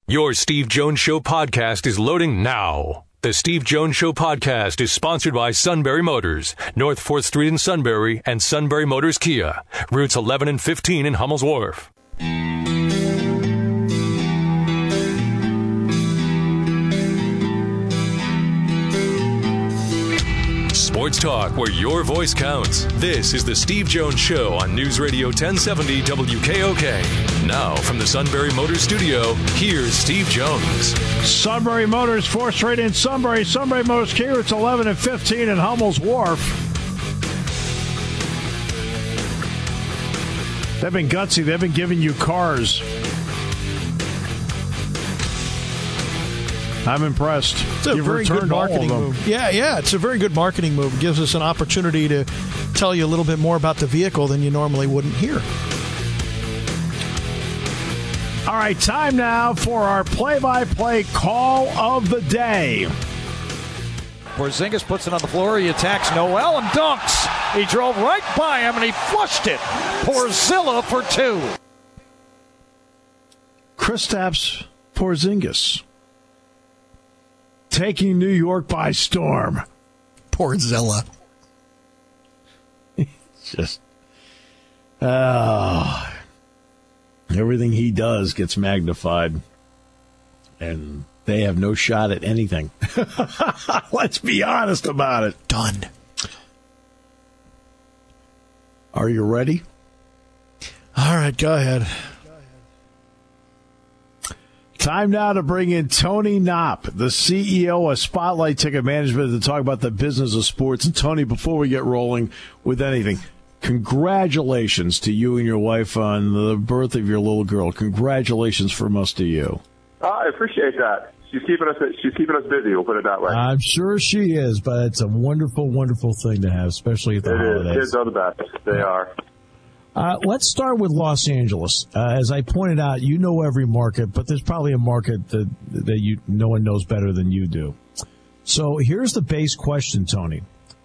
Your Steve Jones Show podcast is loading now. The Steve Jones Show podcast is sponsored by Sunbury Motors, North 4th Street in Sunbury, and Sunbury Motors Kia, routes 11 and 15 in Hummel's Wharf. Sports talk where your voice counts. This is the Steve Jones Show on News Radio 1070 WKOK. Now from the Sunbury Motors Studio, here's Steve Jones. Sunbury Motors, 4th Street in Sunbury. Sunbury Motors Kia, it's 11 and 15 in Hummel's Wharf. They've been gutsy. They've been giving you cars. I'm impressed. It's a very good marketing move. Yeah, it's a very good marketing move. It gives us an opportunity to tell you a little bit more about the vehicle than you normally wouldn't hear. All right, time now for our play-by-play call of the day. Porzingis puts it on the floor. He attacks Noel and dunks. He drove right by him, and he flushed it. Porzilla for two. Kristaps Porzingis taking New York by storm. Porzilla. Just, everything he does gets magnified, and they have no shot at anything. Let's be honest about it. Done. Are you ready? All right, go ahead. Time now to bring in Tony Knopp, the CEO of Spotlight Ticket Management, to talk about the business of sports. And Tony, before we get rolling with anything, congratulations to you and your wife on the birth of your little girl. Congratulations from us to you. I appreciate that. She's keeping us busy, we'll put it that way. I'm sure she is, but it's a wonderful, wonderful thing to have, especially at the holidays. Kids are the best. They are. Let's start with Los Angeles. As I pointed out, you know every market, but there's probably a market that no one knows better than you do. So here's the base question, Tony.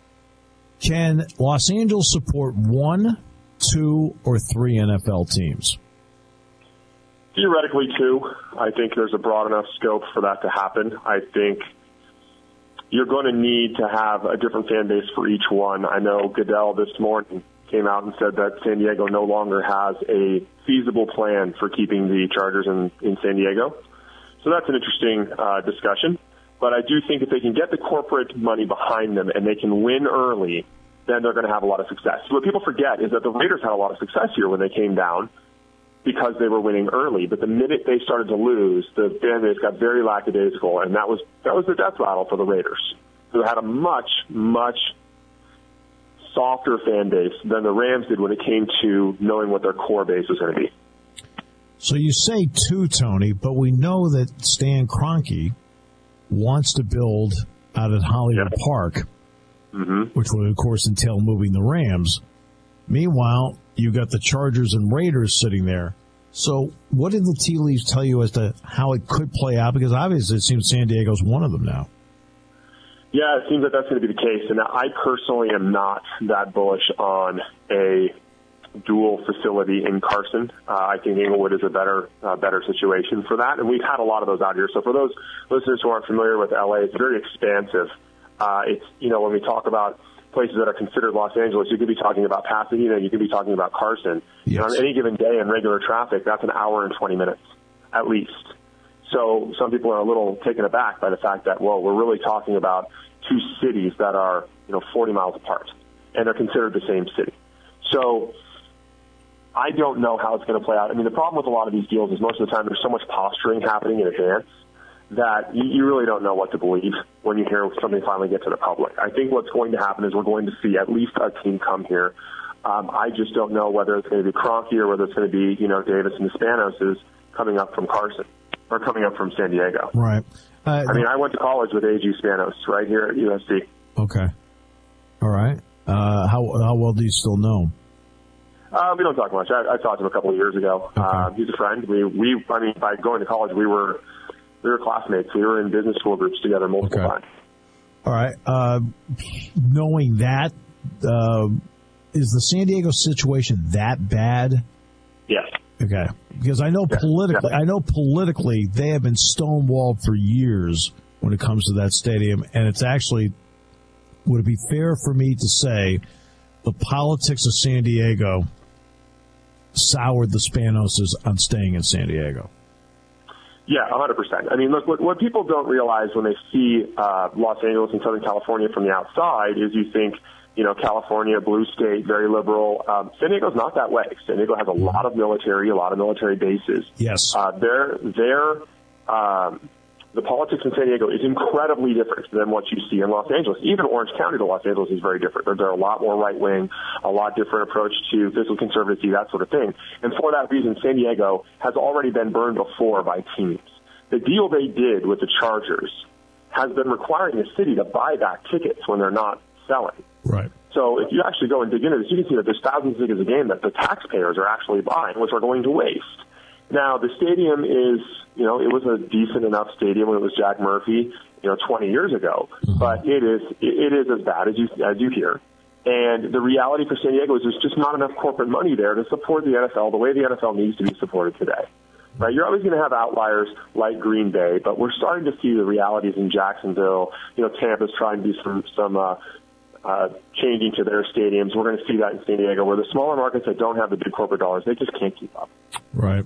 Can Los Angeles support 1, 2, or 3 NFL teams? Theoretically, 2. I think there's a broad enough scope for that to happen. I think you're going to need to have a different fan base for each one. I know Goodell this morning came out and said that San Diego no longer has a feasible plan for keeping the Chargers in San Diego. So that's an interesting discussion. But I do think if they can get the corporate money behind them and they can win early, then they're going to have a lot of success. What people forget is that the Raiders had a lot of success here when they came down because they were winning early. But the minute they started to lose, the fan base got very lackadaisical, and that was the death rattle for the Raiders, who had a much, much softer fan base than the Rams did when it came to knowing what their core base was going to be. So you say 2, Tony, but we know that Stan Kroenke wants to build out at Hollywood Park, which would, of course, entail moving the Rams. Meanwhile, you got the Chargers and Raiders sitting there. So what did the tea leaves tell you as to how it could play out? Because obviously it seems San Diego's one of them now. Yeah, it seems like that's going to be the case. And I personally am not that bullish on a dual facility in Carson. I think Inglewood is a better situation for that. And we've had a lot of those out here. So for those listeners who aren't familiar with LA, it's very expansive. It's, when we talk about places that are considered Los Angeles, you could be talking about Pasadena, you could be talking about Carson. Yes. On any given day in regular traffic, that's an hour and 20 minutes, at least. So some people are a little taken aback by the fact that, well, we're really talking about 2 cities that are, 40 miles apart, and they're considered the same city. So I don't know how it's going to play out. I mean, the problem with a lot of these deals is most of the time there's so much posturing happening in advance that you really don't know what to believe when you hear something finally get to the public. I think what's going to happen is we're going to see at least a team come here. I just don't know whether it's going to be Kroenke or whether it's going to be, Davis and the Spanos coming up from Carson or coming up from San Diego. Right. I went to college with A.G. Spanos right here at USC. Okay. All right. How well do you still know him? We don't talk much. I talked to him a couple of years ago. Okay. He's a friend. By going to college, we were classmates. We were in business school groups together multiple times. All right. Knowing that, is the San Diego situation that bad? Yes. Okay, because I know politically they have been stonewalled for years when it comes to that stadium, and it's actually, would it be fair for me to say the politics of San Diego soured the Spanoses on staying in San Diego? Yeah, 100%. I mean, look, what people don't realize when they see Los Angeles and Southern California from the outside is you think, California, blue state, very liberal. San Diego's not that way. San Diego has a lot of military bases. Yes. The politics in San Diego is incredibly different than what you see in Los Angeles. Even Orange County to Los Angeles is very different. They're a lot more right-wing, a lot different approach to fiscal conservacy, that sort of thing. And for that reason, San Diego has already been burned before by teams. The deal they did with the Chargers has been requiring the city to buy back tickets when they're not selling. Right. So if you actually go and dig into this, you can see that there's thousands of tickets a game that the taxpayers are actually buying, which are going to waste. Now, the stadium is, it was a decent enough stadium when it was Jack Murphy, 20 years ago. Mm-hmm. But it is as bad as you hear. And the reality for San Diego is there's just not enough corporate money there to support the NFL the way the NFL needs to be supported today. Right? You're always going to have outliers like Green Bay, but we're starting to see the realities in Jacksonville. Tampa's trying to do some changing to their stadiums. We're going to see that in San Diego, where the smaller markets that don't have the big corporate dollars, they just can't keep up. Right.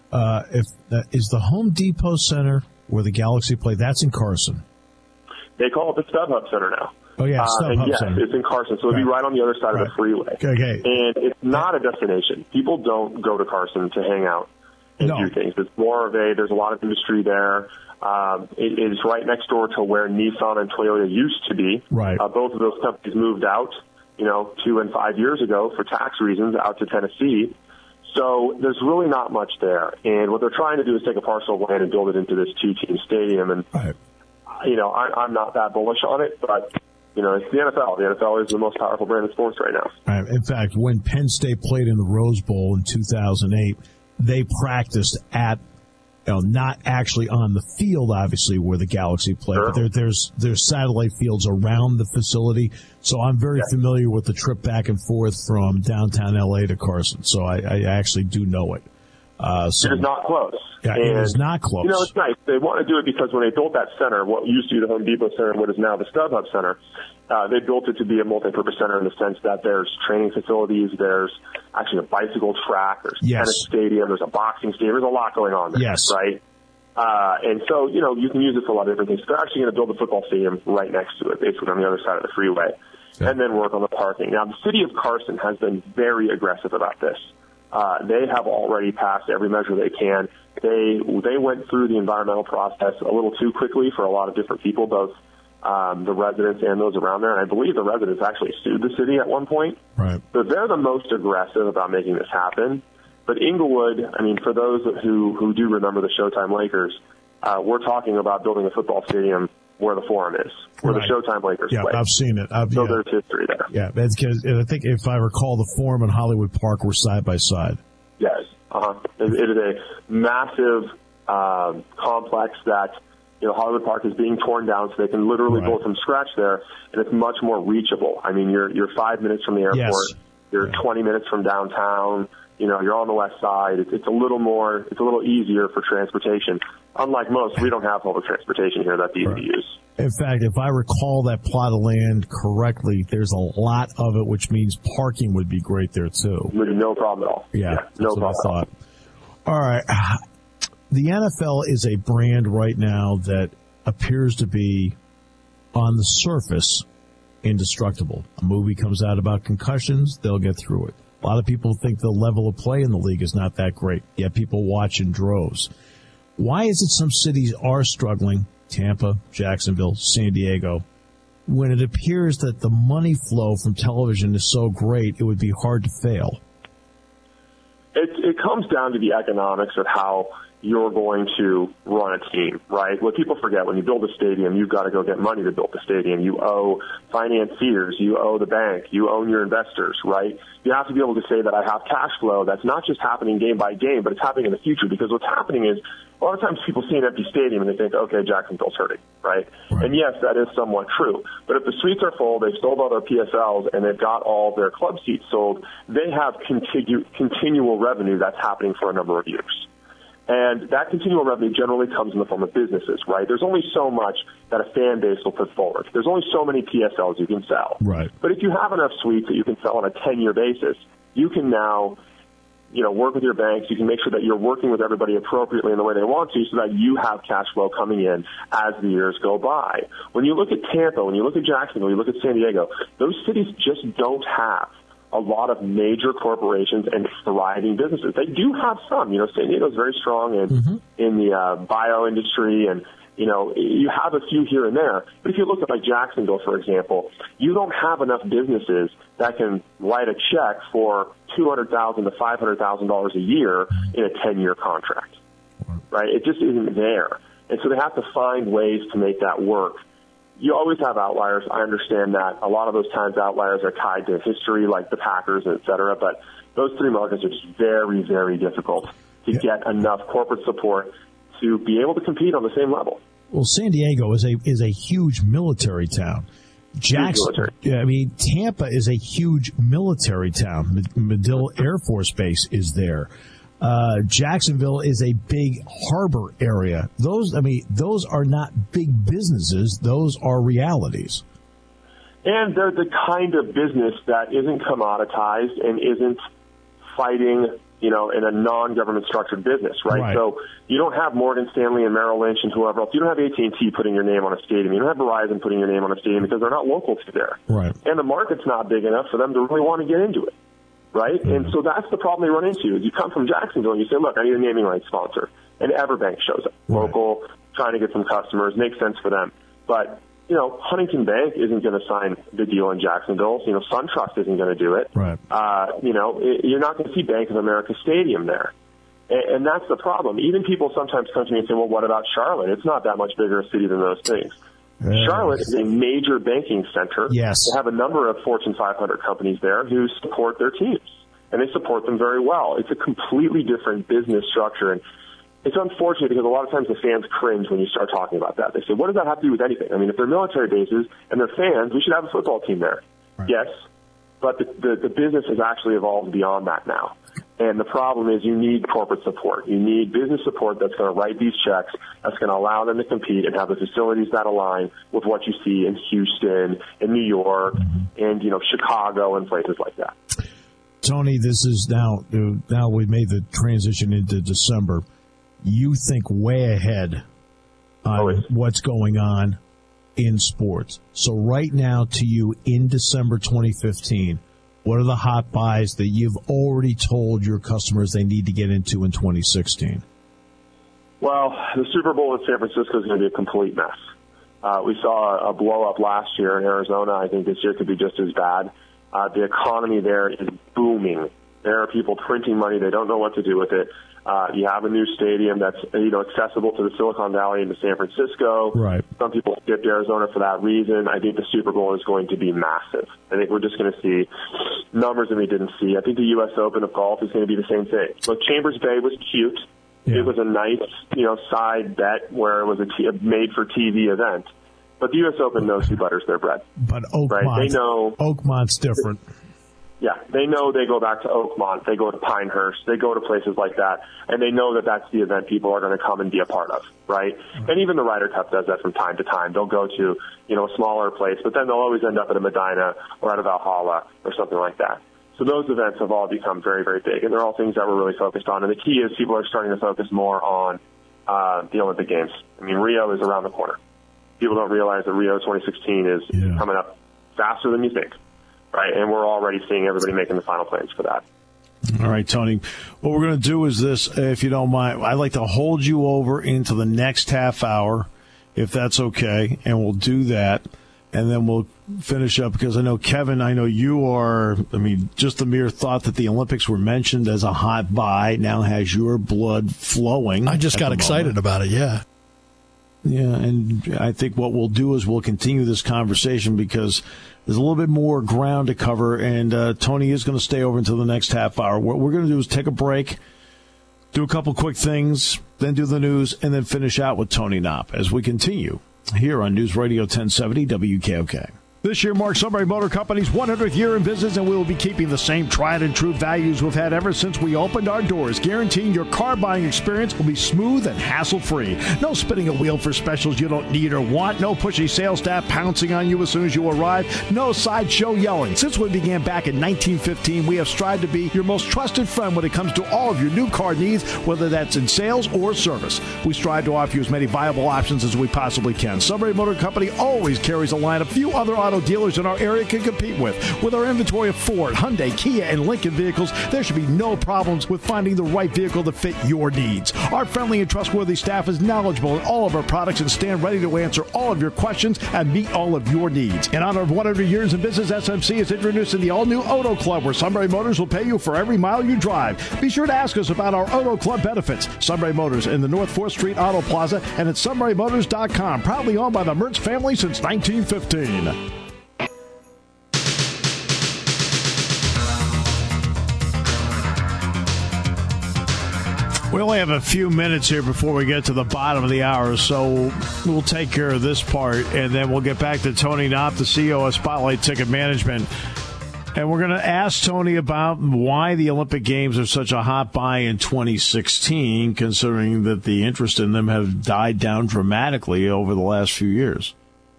Is the Home Depot Center where the Galaxy play, that's in Carson? They call it the StubHub Center now. Oh, yeah, StubHub Center. It's in Carson, so it'll be right on the other side of the freeway. Okay. And it's not a destination. People don't go to Carson to hang out and do things. It's more of there's a lot of industry there. It is right next door to where Nissan and Toyota used to be. Right. Both of those companies moved out, 2 and 5 years ago for tax reasons out to Tennessee. So there's really not much there. And what they're trying to do is take a parcel of land and build it into this two-team stadium. And, I'm not that bullish on it, but, it's the NFL. The NFL is the most powerful brand of sports right now. In fact, when Penn State played in the Rose Bowl in 2008, they practiced at, not actually on the field, obviously, where the Galaxy played, but there's satellite fields around the facility. So I'm very familiar with the trip back and forth from downtown L.A. to Carson. So I actually do know it. It is not close. Yeah, it is not close. It's nice. They want to do it because when they built that center, what used to be the Home Depot Center and what is now the StubHub Center, they built it to be a multi-purpose center in the sense that there's training facilities, there's actually a bicycle track, there's tennis stadium, there's a boxing stadium, there's a lot going on there, right? And so, you can use it for a lot of different things. They're actually going to build a football stadium right next to it, basically on the other side of the freeway, and then work on the parking. Now, the city of Carson has been very aggressive about this. They have already passed every measure they can. They went through the environmental process a little too quickly for a lot of different people, both the residents and those around there. And I believe the residents actually sued the city at one point. Right. So they're the most aggressive about making this happen. But Inglewood, for those who do remember the Showtime Lakers, we're talking about building a football stadium where the Forum is, where the Showtime Lakers play. Yeah, I've seen it. So there's history there. Yeah, because I think if I recall, the Forum and Hollywood Park were side by side. Yes. It is a massive complex that, Hollywood Park is being torn down so they can literally build from scratch there, and it's much more reachable. You're 5 minutes from the airport. You're 20 minutes from downtown. You're on the west side. It's a little easier for transportation. Unlike most, we don't have public transportation here that's easy to use. In fact, if I recall that plot of land correctly, there's a lot of it, which means parking would be great there too. No problem at all. Yeah, no problem I thought. All right. The NFL is a brand right now that appears to be, on the surface, indestructible. A movie comes out about concussions, they'll get through it. A lot of people think the level of play in the league is not that great, yet people watch in droves. Why is it some cities are struggling, Tampa, Jacksonville, San Diego, when it appears that the money flow from television is so great it would be hard to fail? It comes down to the economics of how you're going to run a team, right? What people forget, when you build a stadium, you've got to go get money to build the stadium. You owe financiers, you owe the bank, you own your investors, right? You have to be able to say that I have cash flow that's not just happening game by game, but it's happening in the future, because what's happening is a lot of times people see an empty stadium and they think, okay, Jacksonville's hurting, right? And yes, that is somewhat true. But if the suites are full, they've sold all their PSLs, and they've got all their club seats sold, they have continual revenue that's happening for a number of years. And that continual revenue generally comes in the form of businesses, right? There's only so much that a fan base will put forward. There's only so many PSLs you can sell. Right. But if you have enough suites that you can sell on a 10-year basis, you can now, work with your banks. You can make sure that you're working with everybody appropriately in the way they want to, so that you have cash flow coming in as the years go by. When you look at Tampa, when you look at Jacksonville, you look at San Diego, those cities just don't have a lot of major corporations and thriving businesses. They do have some. San Diego is very strong in the bio industry, and you have a few here and there. But if you look at like Jacksonville, for example, you don't have enough businesses that can write a check for $200,000 to $500,000 a year in a 10-year contract, right? It just isn't there, and so they have to find ways to make that work. You always have outliers. I understand that. A lot of those times outliers are tied to history, like the Packers, et cetera. But those three markets are just very, very difficult to get enough corporate support to be able to compete on the same level. Well, San Diego is a huge military town. Tampa is a huge military town. Medill Air Force Base is there. Jacksonville is a big harbor area. Those are not big businesses. Those are realities. And they're the kind of business that isn't commoditized and isn't fighting, in a non-government structured business, right? So you don't have Morgan Stanley and Merrill Lynch and whoever else. You don't have AT&T putting your name on a stadium. You don't have Verizon putting your name on a stadium, because they're not local to there. Right. And the market's not big enough for them to really want to get into it. Right? And so that's the problem they run into. Is you come from Jacksonville and you say, look, I need a naming rights sponsor. And Everbank shows up. Local, trying to get some customers, makes sense for them. But, Huntington Bank isn't going to sign the deal in Jacksonville. SunTrust isn't going to do it. Right. You're not going to see Bank of America Stadium there. And that's the problem. Even people sometimes come to me and say, well, what about Charlotte? It's not that much bigger a city than those things. Charlotte is a major banking center. Yes. They have a number of Fortune 500 companies there who support their teams, and they support them very well. It's a completely different business structure, and it's unfortunate because a lot of times the fans cringe when you start talking about that. They say, what does that have to do with anything? I mean, if they're military bases and they're fans, we should have a football team there. Right. Yes, but the business has actually evolved beyond that now. And the problem is you need corporate support. You need business support that's going to write these checks, that's going to allow them to compete and have the facilities that align with what you see in Houston, in New York, and, Chicago and places like that. Tony, this is now we've made the transition into December. You think way ahead on what's going on in sports. So right now to you in December 2015, what are the hot buys that you've already told your customers they need to get into in 2016? Well, the Super Bowl in San Francisco is going to be a complete mess. We saw a blow-up last year in Arizona. I think this year could be just as bad. The economy there is booming. There are people printing money. They don't know what to do with it. You have a new stadium that's accessible to the Silicon Valley and to San Francisco. Right. Some people skipped Arizona for that reason. I think the Super Bowl is going to be massive. I think we're just going to see numbers that we didn't see. I think the U.S. Open of golf is going to be the same thing. Look, Chambers Bay was cute. Yeah. It was a nice, side bet where it was a made-for-TV event. But the U.S. Open knows who butters their bread. But Oakmont's different. Yeah, they know they go back to Oakmont, they go to Pinehurst, they go to places like that, and they know that that's the event people are going to come and be a part of, right? And even the Ryder Cup does that from time to time. They'll go to, a smaller place, but then they'll always end up at a Medina or at a Valhalla or something like that. So those events have all become very, very big, and they're all things that we're really focused on. And the key is people are starting to focus more on the Olympic Games. I mean, Rio is around the corner. People don't realize that Rio 2016 is coming up faster than you think. Right, and we're already seeing everybody making the final plans for that. All right, Tony. What we're going to do is this, if you don't mind. I'd like to hold you over into the next half hour, if that's okay, and we'll do that. And then we'll finish up because I know, Kevin, I know you are, just the mere thought that the Olympics were mentioned as a hot buy now has your blood flowing. I just got excited about it, yeah. Yeah, and I think what we'll do is we'll continue this conversation because there's a little bit more ground to cover, and Tony is going to stay over until the next half hour. What we're going to do is take a break, do a couple quick things, then do the news, and then finish out with Tony Knopp as we continue here on News Radio 1070 WKOK. This year marks Sunbury Motor Company's 100th year in business, and we will be keeping the same tried and true values we've had ever since we opened our doors, guaranteeing your car buying experience will be smooth and hassle-free. No spinning a wheel for specials you don't need or want. No pushy sales staff pouncing on you as soon as you arrive. No sideshow yelling. Since we began back in 1915, we have strived to be your most trusted friend when it comes to all of your new car needs, whether that's in sales or service. We strive to offer you as many viable options as we possibly can. Sunbury Motor Company always carries a line of few other auto dealers in our area can compete with. With our inventory of Ford, Hyundai, Kia, and Lincoln vehicles, there should be no problems with finding the right vehicle to fit your needs. Our friendly and trustworthy staff is knowledgeable in all of our products and stand ready to answer all of your questions and meet all of your needs. In honor of 100 years in business, SMC is introducing the all-new Auto Club, where Sunbury Motors will pay you for every mile you drive. Be sure to ask us about our Auto Club benefits. Sunbury Motors in the North 4th Street Auto Plaza and at sunburymotors.com. Proudly owned by the Mertz family since 1915. We only have a few minutes here before we get to the bottom of the hour, so we'll take care of this part, and then we'll get back to Tony Knopp, the CEO of Spotlight Ticket Management. And we're going to ask Tony about why the Olympic Games are such a hot buy in 2016, considering that the interest in them have died down dramatically over the last few years.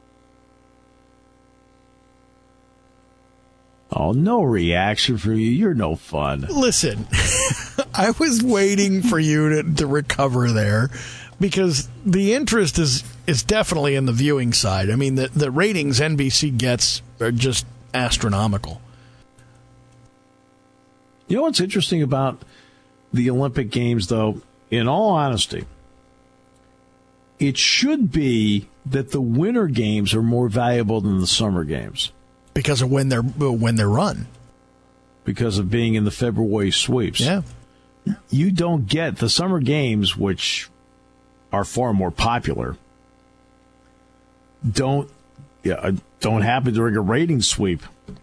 Oh, no reaction for you. You're no fun. Listen, I was waiting for you to recover there because the interest is definitely in the viewing side. I mean, the ratings NBC gets are just astronomical. You know what's interesting about the Olympic Games, though? In all honesty, it should be that the Winter Games are more valuable than the Summer Games. Because of when they're run. Because of being in the February sweeps. Yeah. You don't get the Summer Games, which are far more popular, don't happen during a ratings sweep.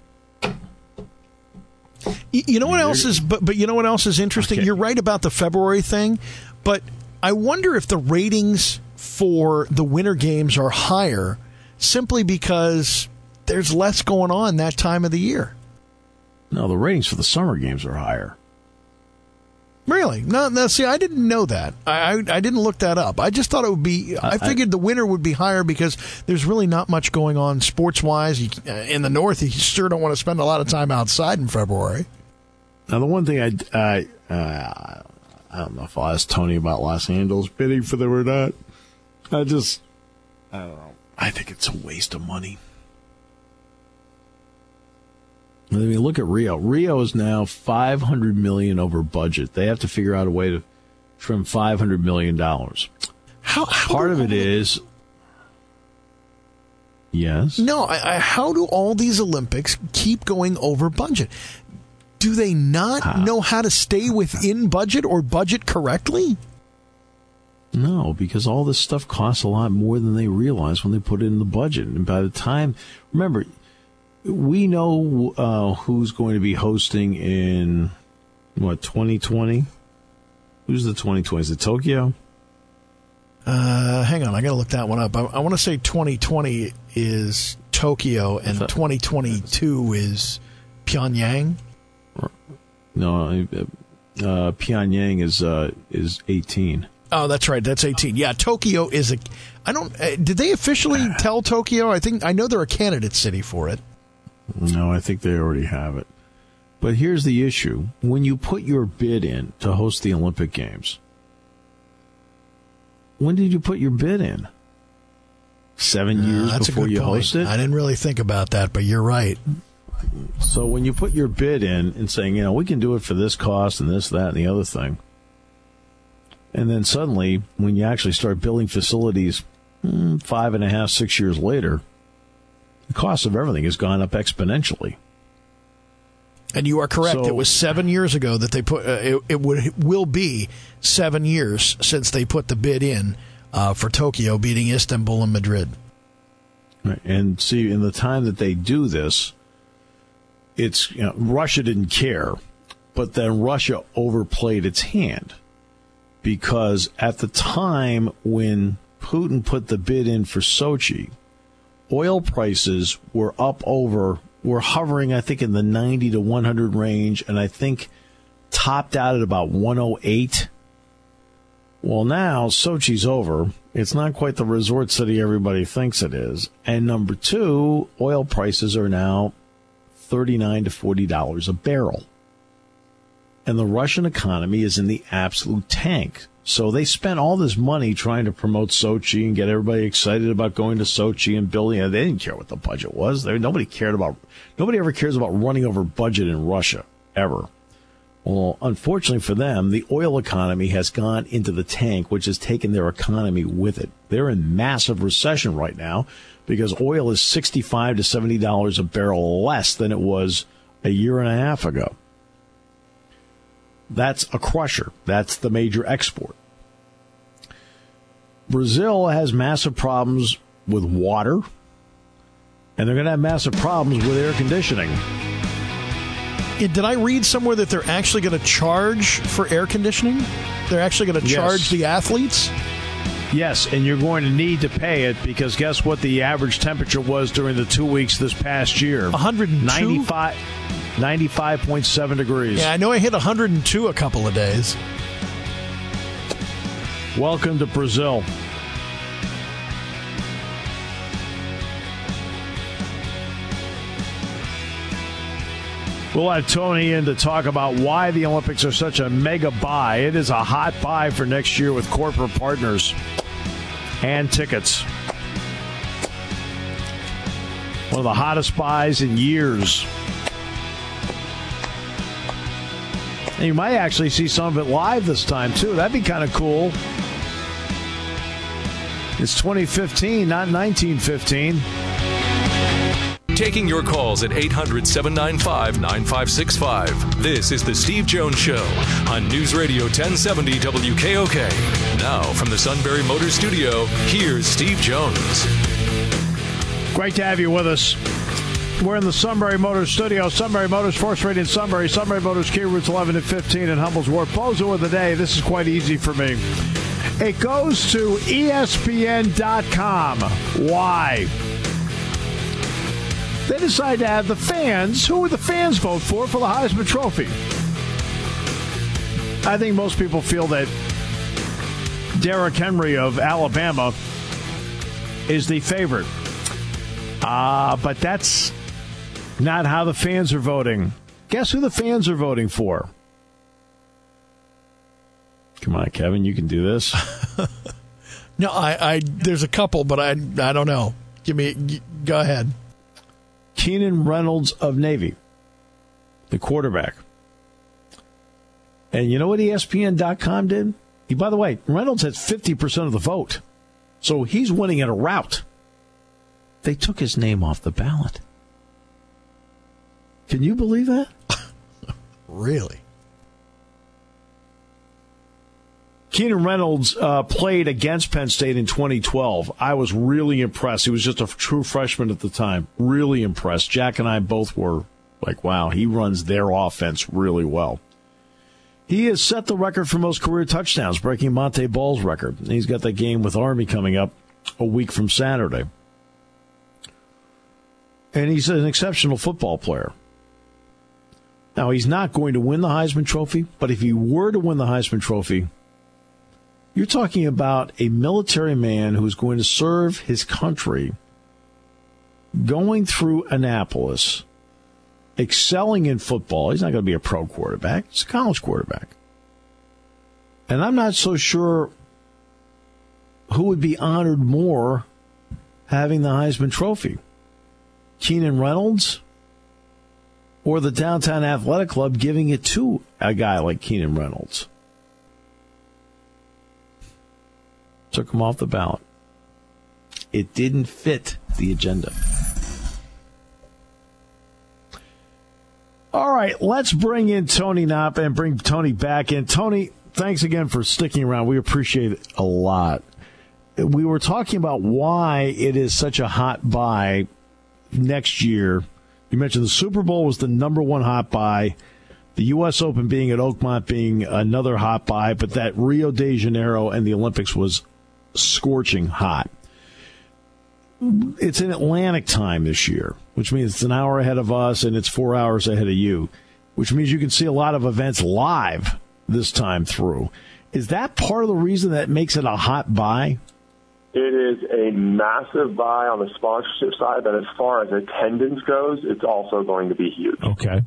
You know what else is but you know what else is interesting? Okay. You're right about the February thing, but I wonder if the ratings for the Winter Games are higher simply because there's less going on that time of the year. No, the ratings for the Summer Games are higher. Really? No, see, I didn't know that. I didn't look that up. I just thought it would be, I figured the winter would be higher because there's really not much going on sports-wise. In the North, you sure don't want to spend a lot of time outside in February. Now, the one thing I don't know if I'll ask Tony about Los Angeles bidding for them or not. I don't know. I think it's a waste of money. I mean, look at Rio. Rio is now $500 million over budget. They have to figure out a way to trim $500 million. How part of it is, yes. No, how do all these Olympics keep going over budget? Do they not know how to stay within budget or budget correctly? No, because all this stuff costs a lot more than they realize when they put it in the budget. And by the time, remember, we know who's going to be hosting in, 2020? Who's the 2020? Is it Tokyo? Hang on, I got to look that one up. I want to say 2020 is Tokyo and 2022 is Pyongyang. No, Pyongyang is 18. Oh, that's right. That's 18. Yeah, Tokyo is did they officially tell Tokyo? I know they're a candidate city for it. No, I think they already have it. But here's the issue. When you put your bid in to host the Olympic Games, when did you put your bid in? 7 years before you host it? I didn't really think about that, but you're right. So when you put your bid in and saying, we can do it for this cost and this, that, and the other thing, and then suddenly when you actually start building facilities 5.5, 6 years later, The cost of everything has gone up exponentially. And you are correct. So, it was 7 years ago that they put. Will be 7 years since they put the bid in for Tokyo beating Istanbul and Madrid. Right. And see, in the time that they do this, it's Russia didn't care, but then Russia overplayed its hand, because at the time when Putin put the bid in for Sochi, oil prices were were hovering, I think, in the 90 to 100 range, and I think topped out at about 108. Well, now Sochi's over. It's not quite the resort city everybody thinks it is. And number two, oil prices are now $39 to $40 a barrel. And the Russian economy is in the absolute tank. So they spent all this money trying to promote Sochi and get everybody excited about going to Sochi and building it. They didn't care what the budget was. Nobody ever cares about running over budget in Russia, ever. Well, unfortunately for them, the oil economy has gone into the tank, which has taken their economy with it. They're in massive recession right now because oil is $65 to $70 a barrel less than it was a year and a half ago. That's a crusher. That's the major export. Brazil has massive problems with water, and they're going to have massive problems with air conditioning. Did I read somewhere that they're actually going to charge for air conditioning? They're actually going to charge the athletes? Yes, and you're going to need to pay it because guess what the average temperature was during the 2 weeks this past year? 102? 95.7 degrees. Yeah, I know I hit 102 a couple of days. Welcome to Brazil. We'll have Tony in to talk about why the Olympics are such a mega buy. It is a hot buy for next year with corporate partners and tickets. One of the hottest buys in years. And you might actually see some of it live this time, too. That'd be kind of cool. It's 2015, not 1915. Taking your calls at 800-795-9565. This is the Steve Jones Show on News Radio 1070 WKOK. Now from the Sunbury Motors Studio, here's Steve Jones. Great to have you with us. We're in the Sunbury Motors Studio. Sunbury Motors, 4th Street in Sunbury. Sunbury Motors, Key Routes 11 and 15 in Hummel's Wharf. Bozo of the day. This is quite easy for me. It goes to ESPN.com. Why? They decide to have the fans. Who would the fans vote for the Heisman Trophy? I think most people feel that Derrick Henry of Alabama is the favorite. But that's not how the fans are voting. Guess who the fans are voting for? Come on, Kevin, you can do this. No, I there's a couple, but I don't know. Go ahead. Keenan Reynolds of Navy, the quarterback. And you know what ESPN.com did? By the way, Reynolds has 50% of the vote. So he's winning at a rout. They took his name off the ballot. Can you believe that? Really? Keenan Reynolds played against Penn State in 2012. I was really impressed. He was just a true freshman at the time. Really impressed. Jack and I both were like, wow, he runs their offense really well. He has set the record for most career touchdowns, breaking Monte Ball's record. He's got that game with Army coming up a week from Saturday. And he's an exceptional football player. Now, he's not going to win the Heisman Trophy, but if he were to win the Heisman Trophy, you're talking about a military man who's going to serve his country, going through Annapolis, excelling in football. He's not going to be a pro quarterback. He's a college quarterback. And I'm not so sure who would be honored more having the Heisman Trophy. Keenan Reynolds or the Downtown Athletic Club giving it to a guy like Keenan Reynolds. Took him off the ballot. It didn't fit the agenda. right, let's bring in Tony Knopp and bring Tony back in. Tony, thanks again for sticking around. We appreciate it a lot. We were talking about why it is such a hot buy next year. You mentioned the Super Bowl was the number one hot buy, the U.S. Open being at Oakmont being another hot buy, but that Rio de Janeiro and the Olympics was scorching hot. It's in Atlantic time this year, which means it's an hour ahead of us and it's 4 hours ahead of you, which means you can see a lot of events live this time through. Is that part of the reason that makes it a hot buy? It is a massive buy on the sponsorship side, but as far as attendance goes, it's also going to be huge. Okay.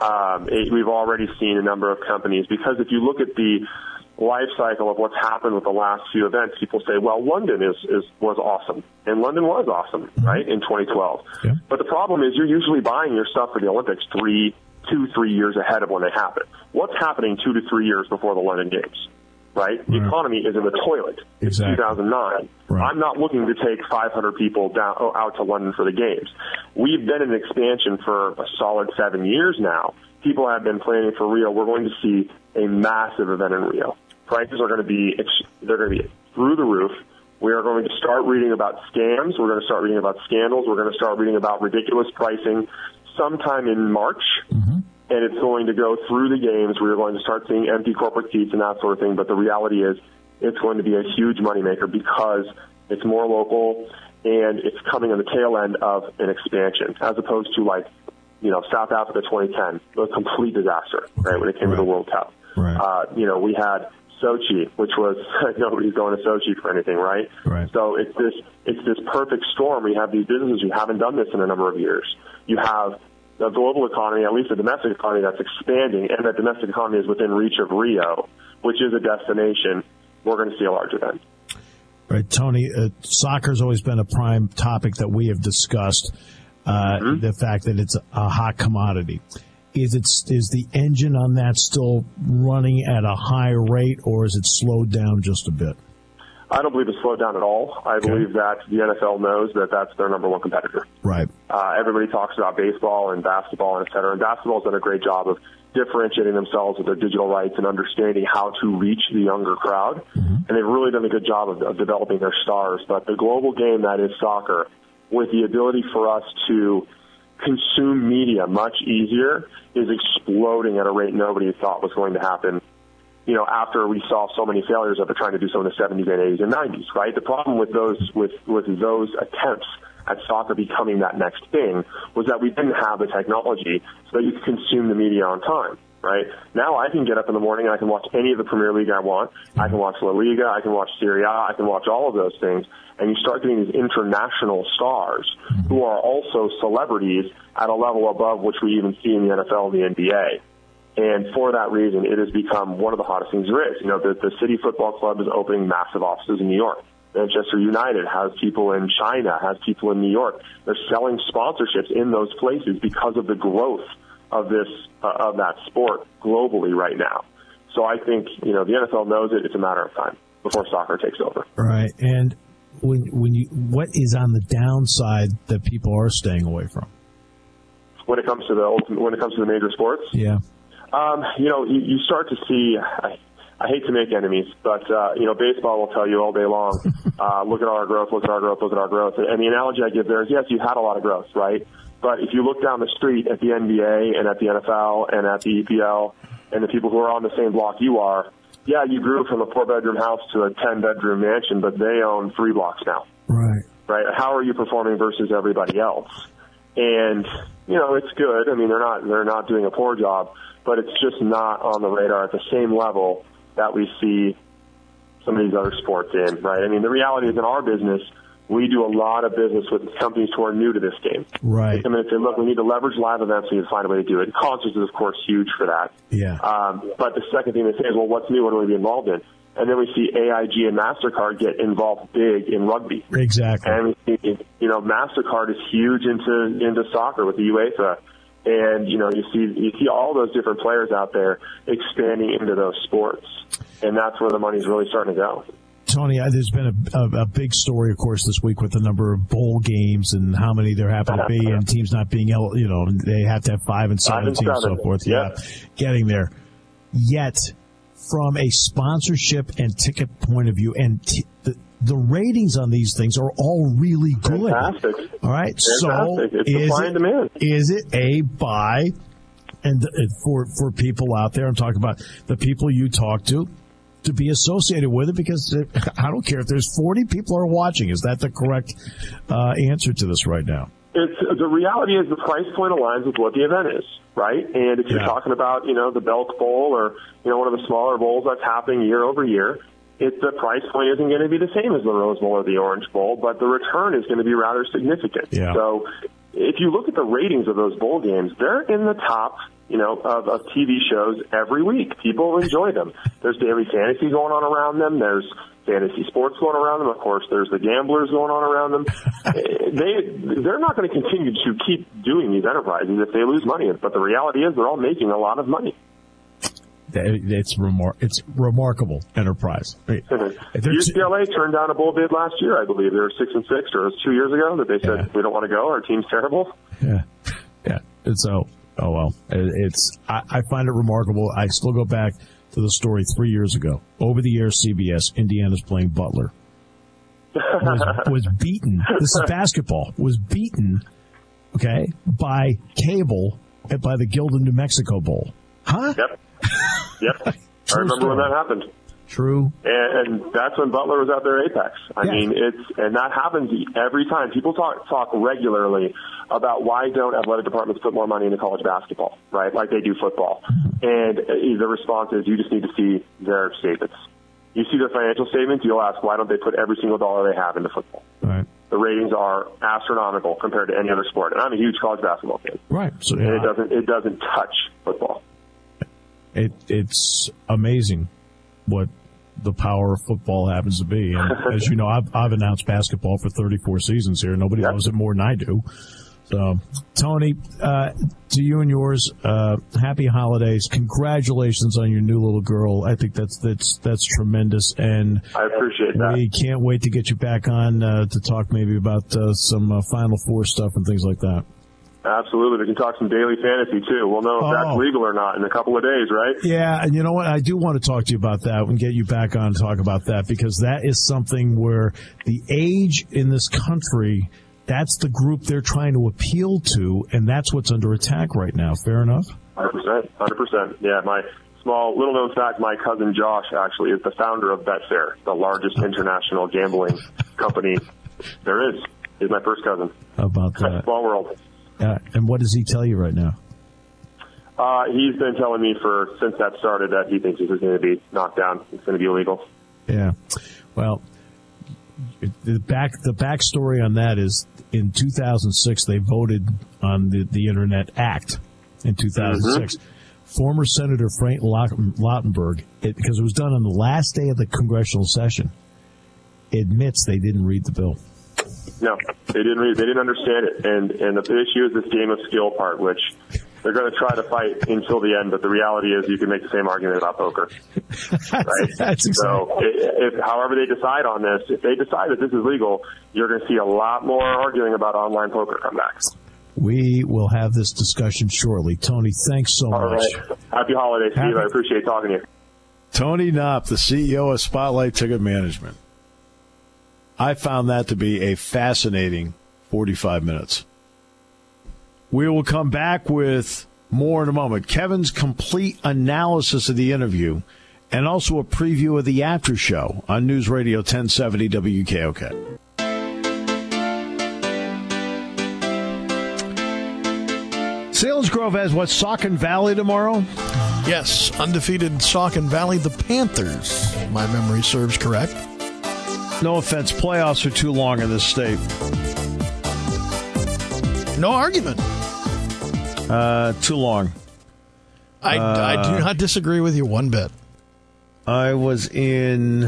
We've already seen a number of companies, because if you look at the life cycle of what's happened with the last few events, people say, well, London was awesome. And London was awesome, right, in 2012. Yeah. But the problem is you're usually buying your stuff for the Olympics 2-3 years ahead of when they happen. What's happening 2 to 3 years before the London Games, right? The economy is in the toilet. It's 2009. Right. I'm not looking to take 500 people out to London for the Games. We've been in expansion for a solid 7 years now. People have been planning for Rio. We're going to see a massive event in Rio. Prices are going to be through the roof. We are going to start reading about scams. We're going to start reading about scandals. We're going to start reading about ridiculous pricing sometime in March. Mm-hmm. And it's going to go through the games. We're going to start seeing empty corporate seats and that sort of thing. But the reality is it's going to be a huge moneymaker because it's more local and it's coming on the tail end of an expansion, as opposed to South Africa 2010, a complete disaster, right, when it came to the World Cup. Right. We had Sochi, which was nobody's going to Sochi for anything, right? Right. So it's this perfect storm. We have these businesses who haven't done this in a number of years. You have the global economy, at least the domestic economy, that's expanding, and that domestic economy is within reach of Rio, which is a destination. We're going to see a large event. Right, Tony, soccer's always been a prime topic that we have discussed, the fact that it's a hot commodity. Is the engine on that still running at a high rate, or is it slowed down just a bit? I don't believe it's slowed down at all. I believe that the NFL knows that that's their number one competitor. Right. Everybody talks about baseball and basketball and et cetera, and basketball's done a great job of differentiating themselves with their digital rights and understanding how to reach the younger crowd. Mm-hmm. And they've really done a good job of developing their stars. But the global game that is soccer, with the ability for us to consume media much easier, is exploding at a rate nobody thought was going to happen. After we saw so many failures of it trying to do so in the 70s and 80s and 90s, right? The problem with those attempts at soccer becoming that next thing was that we didn't have the technology so that you could consume the media on time, right? Now I can get up in the morning and I can watch any of the Premier League I want. I can watch La Liga, I can watch Serie A, I can watch all of those things. And you start getting these international stars who are also celebrities at a level above which we even see in the NFL and the NBA. And for that reason, it has become one of the hottest things there is. The City Football Club is opening massive offices in New York. Manchester United has people in China, has people in New York. They're selling sponsorships in those places because of the growth of that sport globally right now. So I think, the NFL knows it. It's a matter of time before soccer takes over. Right. And what is on the downside that people are staying away from? When it comes to the major sports? Yeah. You start to see, I hate to make enemies, but, baseball will tell you all day long, look at our growth, look at our growth, look at our growth. And the analogy I give there is, yes, you've had a lot of growth, right? But if you look down the street at the NBA and at the NFL and at the EPL and the people who are on the same block you are, yeah, you grew from a 4-bedroom house to a 10-bedroom mansion, but they own 3 blocks now. Right. Right? How are you performing versus everybody else? And, it's good. I mean, they're not doing a poor job, but it's just not on the radar at the same level that we see some of these other sports in, right? I mean, the reality is in our business, we do a lot of business with companies who are new to this game. Right. They come in and say, look, we need to leverage live events. We need to find a way to do it. Concerts is, of course, huge for that. Yeah. But the second thing they say is, well, what's new? What do we be involved in? And then we see AIG and MasterCard get involved big in rugby. Exactly. And we see, MasterCard is huge into soccer with the UEFA. And, you see all those different players out there expanding into those sports. And that's where the money's really starting to go. Tony, there's been a big story, of course, this week with the number of bowl games and how many there happen to be, and teams not being able, they have to have 5 and 7 teams and so forth. Yeah, getting there. Yet, from a sponsorship and ticket point of view, and the ratings on these things are all really good. Fantastic. All right, Fantastic. so it's supply and demand. Is it a buy? And for people out there, I'm talking about the people you talk to be associated with it, because I don't care if there's 40 people are watching. Is that the correct answer to this right now? The reality is the price point aligns with what the event is, right? And if you're talking about, the Belk Bowl or, one of the smaller bowls that's happening year over year, the price point isn't going to be the same as the Rose Bowl or the Orange Bowl, but the return is going to be rather significant. Yeah. So if you look at the ratings of those bowl games, they're in the top, of TV shows every week. People enjoy them. There's daily fantasy going on around them. There's fantasy sports going around them. Of course, there's the gamblers going on around them. They're not going to continue to keep doing these enterprises if they lose money. But the reality is they're all making a lot of money. It's remarkable enterprise. UCLA turned down a bowl bid last year, I believe. They were 6-6, or it was 2 years ago that they said, we don't want to go. Our team's terrible. Yeah. Oh well. I find it remarkable. I still go back to the story 3 years ago. Over the air CBS, Indiana's playing Butler. Was beaten. This is basketball. Was beaten, by cable by the Gildan New Mexico Bowl. Huh? Yep. I remember when that happened. True. And that's when Butler was at their apex. I mean, and that happens every time. People talk regularly about why don't athletic departments put more money into college basketball, right? Like they do football. And the response is you just need to see their statements. You see their financial statements, you'll ask why don't they put every single dollar they have into football? Right. The ratings are astronomical compared to any other sport. And I'm a huge college basketball fan. Right. So, and it doesn't touch football. It's amazing what the power of football happens to be. And as you know, I've announced basketball for 34 seasons here. Nobody knows it more than I do. So, Tony, to you and yours, happy holidays. Congratulations on your new little girl. I think that's tremendous. And I appreciate that. We can't wait to get you back on to talk maybe about some Final Four stuff and things like that. Absolutely. We can talk some daily fantasy, too. We'll know if that's legal or not in a couple of days, right? Yeah, and you know what? I do want to talk to you about that and get you back on and talk about that, because that is something where the age in this country, that's the group they're trying to appeal to, and that's what's under attack right now. Fair enough? 100%. Yeah, my small, little-known fact, my cousin Josh actually is the founder of Betfair, the largest international gambling company there is. He's my first cousin. How about that? Small world. And what does he tell you right now? He's been telling me since that started that he thinks this is going to be knocked down. It's going to be illegal. Yeah. Well, the backstory on that is in 2006 they voted on the Internet Act in 2006. Mm-hmm. Former Senator Frank Lautenberg, because it was done on the last day of the congressional session, admits they didn't read the bill. No, they didn't read. They didn't understand it, and the issue is this game of skill part, which they're going to try to fight until the end. But the reality is, you can make the same argument about poker, right? That's exactly. So, however they decide on this, if they decide that this is legal, you're going to see a lot more arguing about online poker come back. We will have this discussion shortly. Tony, thanks so much. All right. Happy holidays, Steve. I appreciate talking to you. Tony Knopp, the CEO of Spotlight Ticket Management. I found that to be a fascinating 45 minutes. We will come back with more in a moment. Kevin's complete analysis of the interview and also a preview of the after show on News Radio 1070 WKOK. Selinsgrove has what, Saucon Valley tomorrow? Yes, undefeated Saucon Valley, the Panthers. My memory serves correct. No offense, playoffs are too long in this state. No argument. Too long. I do not disagree with you one bit. I was in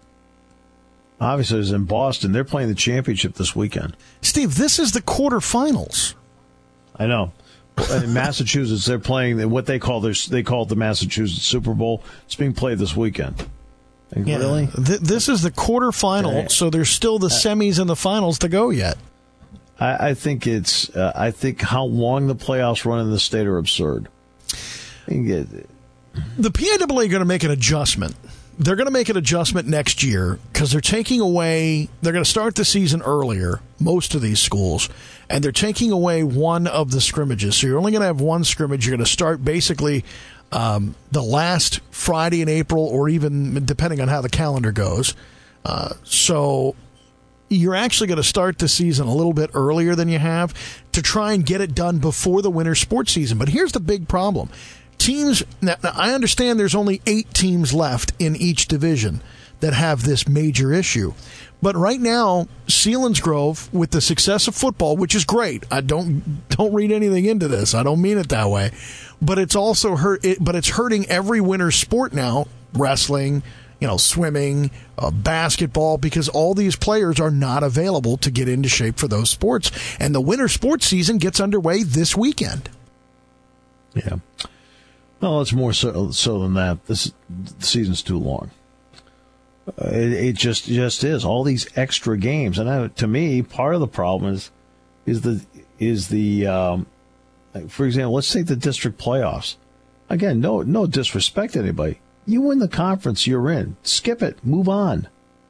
Boston. They're playing the championship this weekend. Steve, this is the quarterfinals. I know. In Massachusetts, they're playing what they call it the Massachusetts Super Bowl. It's being played this weekend. Yeah. Really? This is the quarterfinal, so there's still the semis and the finals to go yet. I think it's. I think how long the playoffs run in the state are absurd. The PIAA are going to make an adjustment. They're going to make an adjustment next year because they're taking away. They're going to start the season earlier. Most of these schools, and they're taking away one of the scrimmages. So you're only going to have one scrimmage. You're going to start basically the last Friday in April, or even depending on how the calendar goes. So you're actually going to start the season a little bit earlier than you have to try and get it done before the winter sports season. But here's the big problem. Teams, now I understand there's only 8 teams left in each division that have this major issue. But right now, Selinsgrove, with the success of football, which is great, I don't read anything into this. I don't mean it that way. But it's also it's hurting every winter sport now, wrestling, swimming, basketball, because all these players are not available to get into shape for those sports. And the winter sports season gets underway this weekend. Yeah. Well, it's more so than that. The season's too long. It just is. All these extra games, and to me, part of the problem is the for example, let's take the district playoffs. Again, no disrespect to anybody. You win the conference you're in. Skip it. Move on.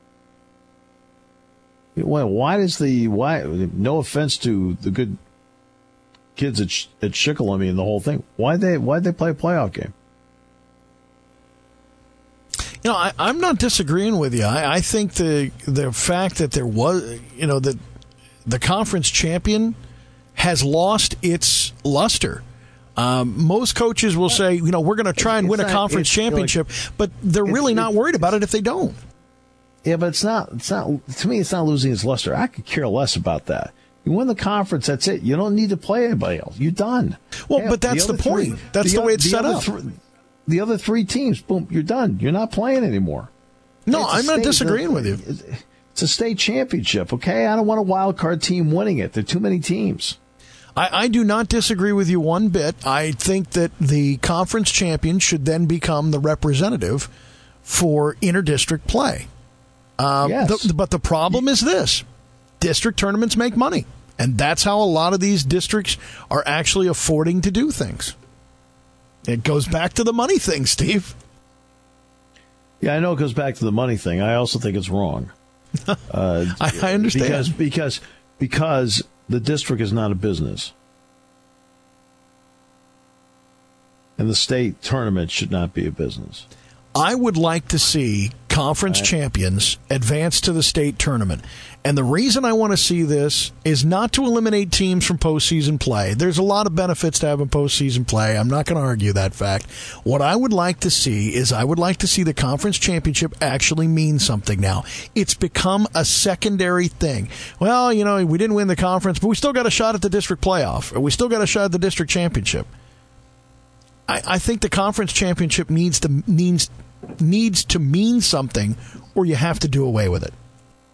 Why? No offense to the good kids at Shikellamy and the whole thing. Why'd they play a playoff game? I'm not disagreeing with you. I think the fact that there was, that the conference champion has lost its luster. Most coaches will say, we're going to try and win a conference championship, but they're really not worried about it if they don't. Yeah, but it's not. To me, it's not losing its luster. I could care less about that. You win the conference, that's it. You don't need to play anybody else. You're done. Well, but that's the point. That's the way it's set up. The other 3 teams, boom, you're done. You're not playing anymore. No, I'm not disagreeing with you. It's a state championship, okay? I don't want a wild card team winning it. There are too many teams. I do not disagree with you one bit. I think that the conference champion should then become the representative for inter-district play. Yes. But the problem is this. District tournaments make money, and that's how a lot of these districts are actually affording to do things. It goes back to the money thing, Steve. Yeah, I know it goes back to the money thing. I also think it's wrong. I understand. Because the district is not a business. And the state tournament should not be a business. I would like to see conference champions advance to the state tournament. And the reason I want to see this is not to eliminate teams from postseason play. There's a lot of benefits to having postseason play. I'm not going to argue that fact. What I would like to see is the conference championship actually mean something now. It's become a secondary thing. Well, we didn't win the conference, but we still got a shot at the district playoff, or we still got a shot at the district championship. I think the conference championship needs to mean something, or you have to do away with it.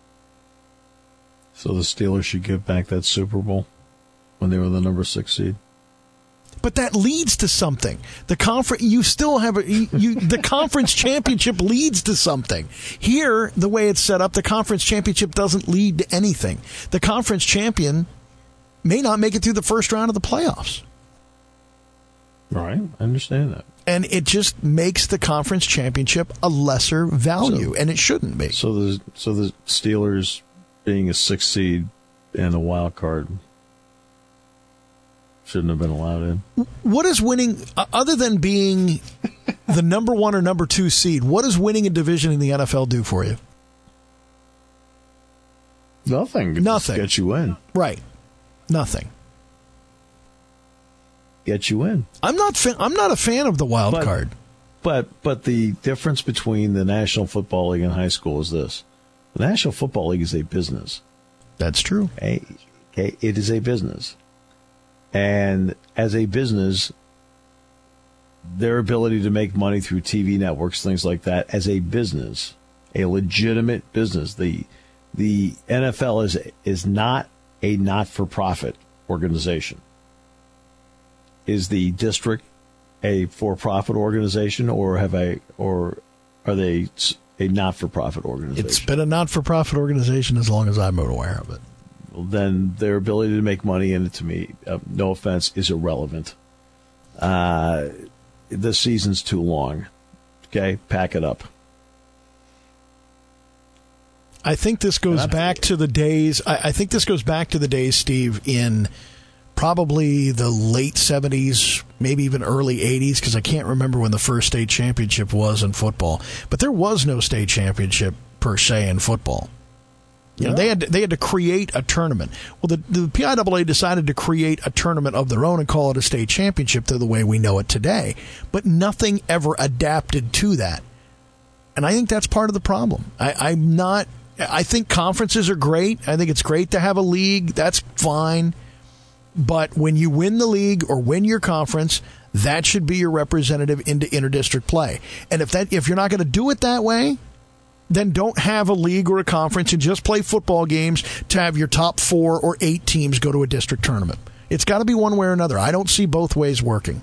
So the Steelers should give back that Super Bowl when they were the number 6 seed. But that leads to something. The conference, you still have the conference championship leads to something. Here, the way it's set up, the conference championship doesn't lead to anything. The conference champion may not make it through the first round of the playoffs. Right, I understand that. And it just makes the conference championship a lesser value, and it shouldn't be. So the Steelers being a 6 seed and a wild card shouldn't have been allowed in. What is winning, other than being the number 1 or number 2 seed, what does winning a division in the NFL do for you? Nothing. Nothing. Just get you in. Right. Nothing. Get you in. I'm not a fan of the wild card. But the difference between the National Football League and high school is this. The National Football League is a business. That's true. Okay, it is a business. And as a business, their ability to make money through TV networks, things like that, as a business, a legitimate business. The NFL is not a not-for-profit organization. Is the district a for-profit organization, or are they a not-for-profit organization. It's been a not-for-profit organization as long as I'm aware of it. Well, then their ability to make money in it, to me, no offense, is irrelevant. The season's too long. Okay, pack it up. I think this goes back to the days. I think this goes back to the days, Steve, in probably the late 70s, maybe even early 80s, because I can't remember when the first state championship was in football. But there was no state championship per se in football. You know, they had to create a tournament. Well, the PIAA decided to create a tournament of their own and call it a state championship the way we know it today. But nothing ever adapted to that. And I think that's part of the problem. I think conferences are great. I think it's great to have a league. That's fine. But when you win the league or win your conference, that should be your representative into interdistrict play. And if you're not going to do it that way, then don't have a league or a conference and just play football games to have your top 4 or 8 teams go to a district tournament. It's got to be one way or another. I don't see both ways working.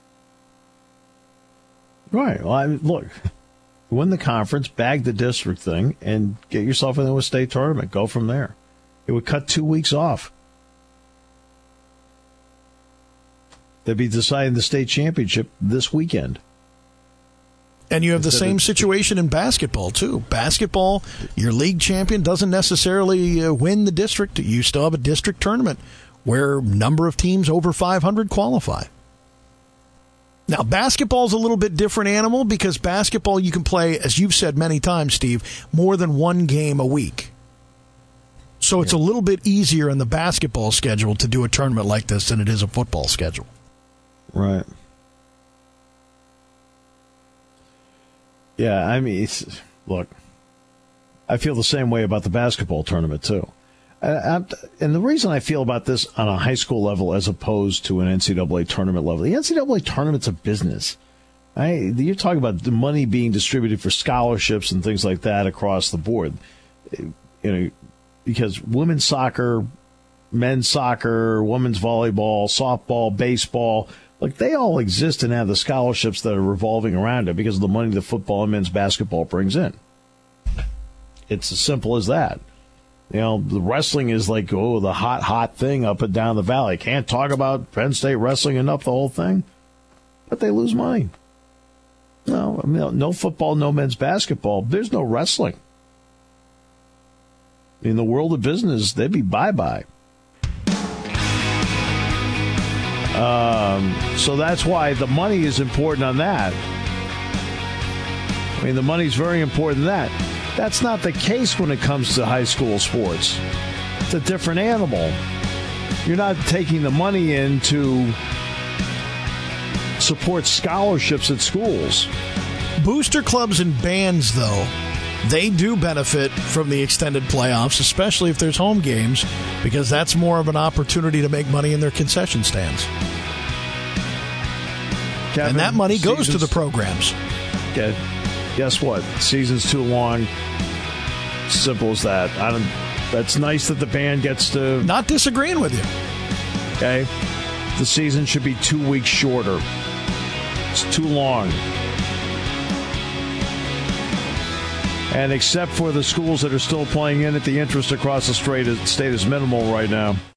Right. Well, look, win the conference, bag the district thing, and get yourself into a state tournament. Go from there. It would cut 2 weeks off. They'd be deciding the state championship this weekend. And you have the same situation in basketball, too. Basketball, your league champion doesn't necessarily win the district. You still have a district tournament where number of teams over 500 qualify. Now, basketball is a little bit different animal because basketball you can play, as you've said many times, Steve, more than one game a week. So it's a little bit easier in the basketball schedule to do a tournament like this than it is a football schedule. Right. Yeah, I mean, look, I feel the same way about the basketball tournament, too. And the reason I feel about this on a high school level as opposed to an NCAA tournament level, the NCAA tournament's a business. You're talking about the money being distributed for scholarships and things like that across the board. You know, because women's soccer, men's soccer, women's volleyball, softball, baseball, like they all exist and have the scholarships that are revolving around it because of the money that football and men's basketball brings in. It's as simple as that. You know, the wrestling is like, the hot thing up and down the valley. Can't talk about Penn State wrestling enough, the whole thing. But they lose money. No football, no men's basketball. There's no wrestling. In the world of business, they'd be bye-bye. So that's why the money is important on that. I mean, the money's very important in that. That's not the case when it comes to high school sports. It's a different animal. You're not taking the money in to support scholarships at schools. Booster clubs and bands, though, they do benefit from the extended playoffs, especially if there's home games, because that's more of an opportunity to make money in their concession stands. Kevin, and that money goes to the programs. Okay. Guess what? Season's too long. Simple as that. That's nice that the band gets to... Not disagreeing with you. Okay. The season should be 2 weeks shorter. It's too long. And except for the schools that are still playing in it, the interest across the state is minimal right now.